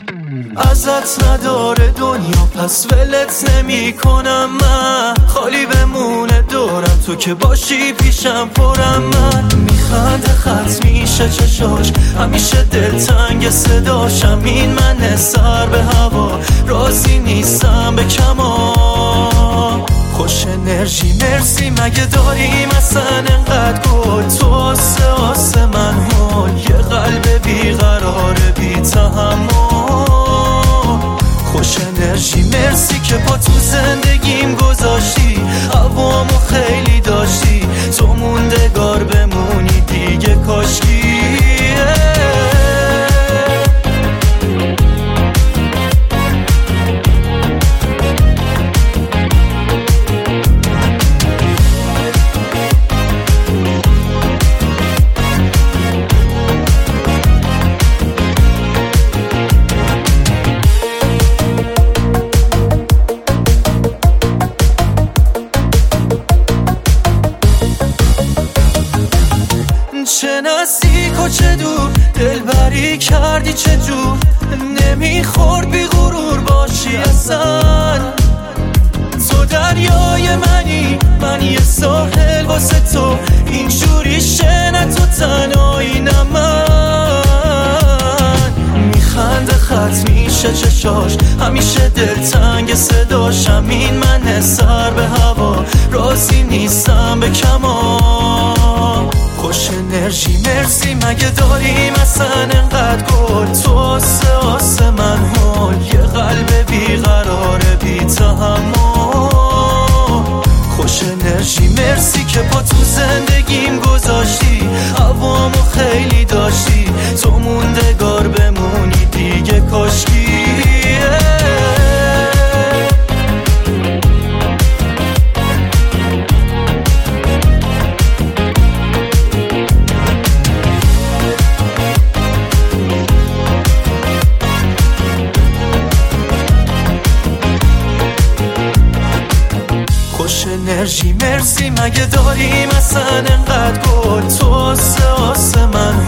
ازت نداره دنیا پس ولت نمی کنم من، خالی بمونه دورم تو که باشی پیشم پرم. من میخنده خط میشه چشاش، همیشه دلتنگ صداشم. این من سر به هوا راضی نیستم به کما. خوش انرژی مرسی مگه داریم اصلا انقدر گل؟ تو آسه من هول، یه قلب بیقرار بی تحمل. خوش انرژی مرسی که با تو زندگیم گذاشتی، هوامو خیلی داشتی، تو موندگار بمونی دیگه کاشکی. چه نزدیک و چه دور دلبری کردی، چه جور نمیخورد بی غرور باشی اصلا. تو دریای منی، من یه ساحل واسه تو، اینجوری شنه تو تنهایی نه من. میخنده خط میشه چشاش، همیشه دلتنگ صداشم. این من سر به هوا راضی نیستم به کما. خوش انرژی مرسی مگه داریم اصلا انقدر گل؟ تو آسه من هول، یه قلب بیقرار بی تحمل. خوش انرژی مرسی که با تو زندگیم گذاشتی، هوامو خیلی داشتی، تو موندگار بمونی دیگه کاشکی. خوش انرژی مرسی مگه داریم اصلا انقدر گل؟ تو آسه من